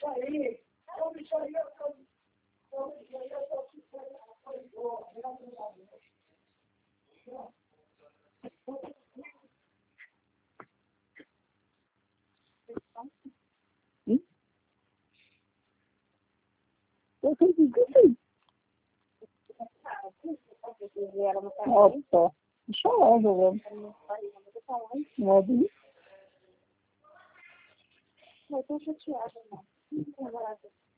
Eu acredito que sim. Opa, deixa lá, jogando. Não é bem? Eu tô chateada, não.